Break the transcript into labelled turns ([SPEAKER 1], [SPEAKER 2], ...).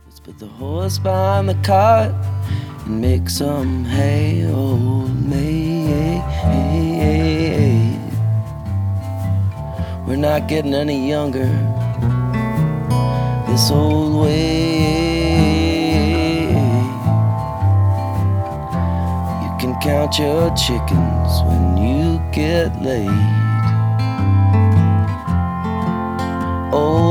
[SPEAKER 1] Let's put the horse behind the cart and make some hay, old maid. We're not getting any younger this old way. You can count your chickens when you get laid. Oh,